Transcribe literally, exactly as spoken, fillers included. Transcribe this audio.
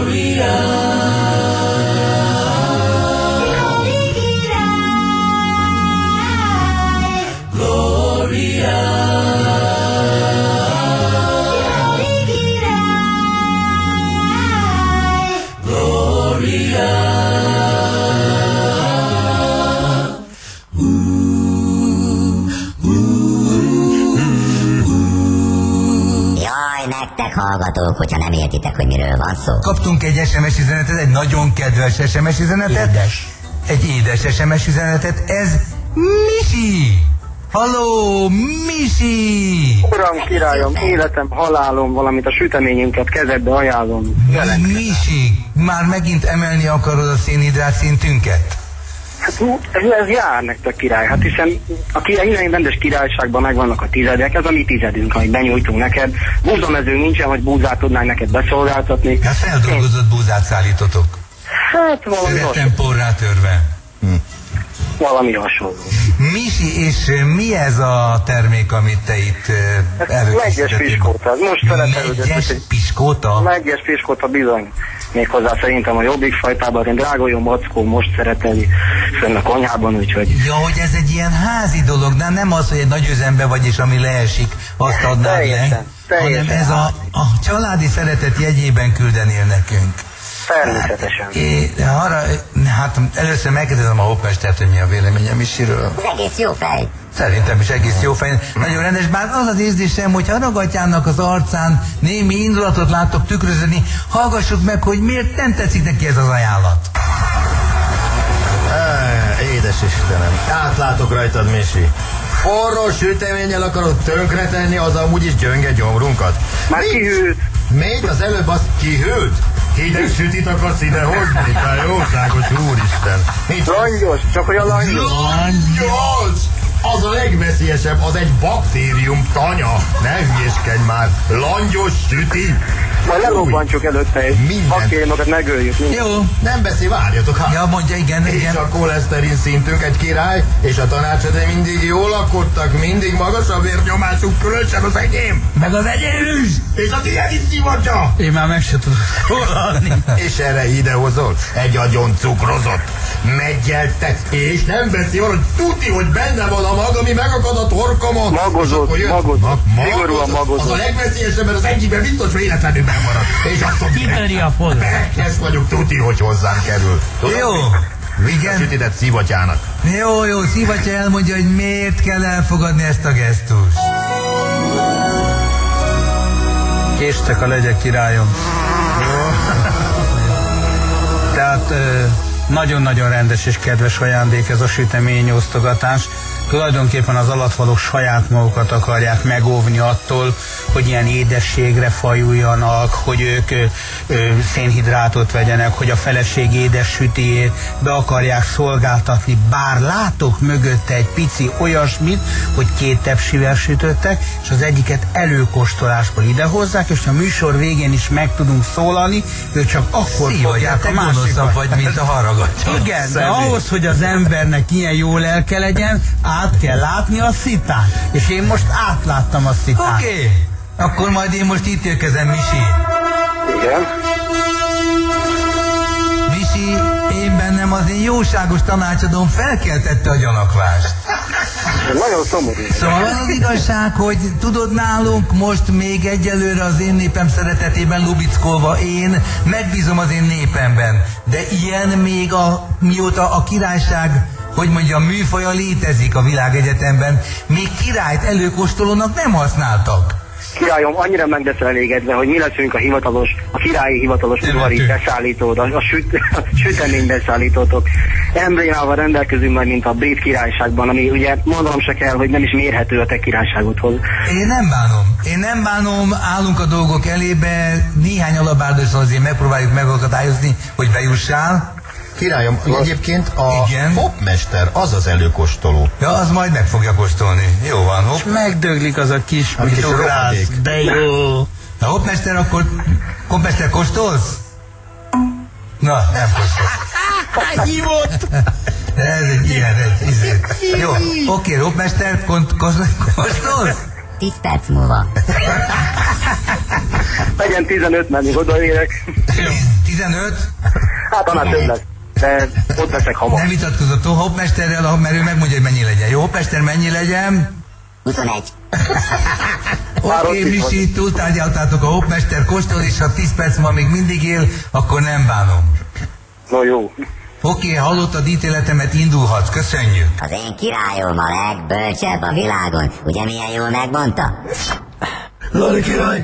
Hallgatók, hogyha nem értitek, hogy miről van szó. Kaptunk egy es em es üzenetet, egy nagyon kedves es em es üzenetet. Édes. Egy édes es em es üzenetet. Ez Misi! Halló, Misi! Uram, királyom, életem, halálom, valamint a süteményünket kezedbe ajánlom. Misi, már megint emelni akarod a szénhidrát szintünket? Hát ez, ez jár nektek, király. Hát hiszen a király, rendes királyságban megvannak a tizedek, ez a mi tizedünk, amit benyújtunk neked. Búzamezőnk nincsen, hogy búzát tudnánk neked beszolgáltatni. Hát feldolgozott búzát szállítotok. Hát valami Szövetem porrá törve. Hm. Valami hasonló. Misi, és mi ez a termék, amit te itt előkészítettél? Megyes piskóta. Most szeretelődött. Megyes piskóta? Megyes piskóta, bizony. Méghozzá szerintem a jobbik fajtában, én drága jó mackó most szereteli fönn a konyhában, úgyhogy... Ja, hogy ez egy ilyen házi dolog, de nem az, hogy egy nagy üzembe vagy, és ami leesik, azt adnád teljesen, le, teljesen hanem ez a, a családi szeretet jegyében küldenél nekünk. Természetesen. É, arra, hát először megkérdezem a hopmestert, hogy mi a véleménye Misiről. Egész jó fej. Szerintem is egész jó fej. Nagyon rendes, bár az az érzésem, hogy Haragatyának az arcán némi indulatot láttok tükröződni. Hallgassuk meg, hogy miért nem tetszik neki ez az ajánlat. Á, édes Istenem, átlátok rajtad, Misi. Forró süteménnyel akarod tönkretenni az amúgy is gyönge gyomrunkat? Már kihűlt. Még az előbb az kihűlt? Hideg sütit akarsz ide hozni? Te jóságos úristen! Langyos, csak olyan langyos. Langyos! Az a legveszélyesebb, az egy baktérium tanya. Ne hülyéskedj már. Langyos süti. Majd lerobbantjuk előtte, és baktériumokat megöljük. Jó. Nem beszél, várjatok. Ha. Ja, mondja, igen, és igen. a koleszterin szintünk egy király, és a tanácsadói mindig jól lakodtak, mindig magas a vérnyomásuk, különösen az enyém. Meg az enyém is. És a tiéd is szivacsa. Én már meg se tudok szólalni. És erre idehozol egy agyon cukrozott, meggyeltet, és nem veszi arra, hogy tudni, hogy benne van a mag, ami megakad a torkomon. Magozott, magozott, mag, szigorúan magozott. Az a legveszélyesebb, mert az egyikben biztos véletlenül megmarad. És azt mondja, kitöri a folt. Ezt vagyok tuti, hogy hozzám kerül. Tudod? Jó. Igen. Sütidet szivatyának. Jó, jó, Szivatya elmondja, hogy miért kell elfogadni ezt a gesztust. Késtek a legyek, királyom. Tehát nagyon-nagyon rendes és kedves ajándék ez a süteményosztogatás. Tulajdonképpen az alatvalók saját magukat akarják megóvni attól, hogy ilyen édességre fajuljanak, hogy ők ö, ö, szénhidrátot vegyenek, hogy a feleség édes sütiét be akarják szolgáltatni, bár látok mögötte egy pici olyasmit, hogy két tepsivel sütöttek, és az egyiket előkóstoláskor idehozzák, és a műsor végén is meg tudunk szólalni, ők csak akkor fogják a másikat. Vagy, mint a Haragaty. Igen, de ahhoz, hogy az embernek ilyen jó lelke legyen, át kell látni a szitát. És én most átláttam a szitát. Oké, okay. Akkor majd én most itt érkezem, Misi. Igen. Misi, én bennem az én jóságos tanácsadóm felkeltette a gyanakvást. Nagyon szomorú. Szóval az az igazság, hogy tudod, nálunk most még egyelőre az én népem szeretetében lubickolva én megbízom az én népemben. De ilyen még a, mióta a királyság, hogy mondjam, műfaja létezik a világegyetemben, még királyt előkóstolónak nem használtak. Királyom, annyira meg lesz elégedve, hogy mi leszünk a hivatalos, a királyi hivatalos udvari beszállítód, a, a, süt, a sütemény beszállítótok. Emblémával rendelkezünk majd, mint a brit királyságban, ami ugye mondanom se kell, hogy nem is mérhető a te királyságodhoz. Én nem bánom. Én nem bánom, állunk a dolgok elébe, néhány alabárdossal azért megpróbáljuk megakadályozni, hogy bejussál. Királyom, egyébként a igen. hopmester az az előkóstoló. Ja, az majd meg fogja kóstolni. Jó van, hopp. Megdöglik az a kis A kis rohadék. de jó. Na, hopmester, akkor hopmester, kóstolsz? Na, nem kóstolsz. Hívott! Ez egy ilyen, egy izé. Jó, oké, hopmester, kóstolsz? Tíz perc múlva. Legyen tizenöt, mert még odaérek. tizenöt? Hát annál több lesz. De ott leszek hamar. Nem vitatkozott a hoppmesterrel, mert ő megmondja, hogy mennyi legyen. Jó, hoppmester, mennyi legyen? huszonegy. Oké, okay, Misi, túltárgyaltátok a hoppmester kóstol, és ha tíz perc van még mindig él, akkor nem bánom. No jó. Oké, okay, hallottad ítéletemet, indulhatsz, köszönjük. Az én királyom a legbölcsebb a világon. Ugye milyen jól megmondta? Lali király!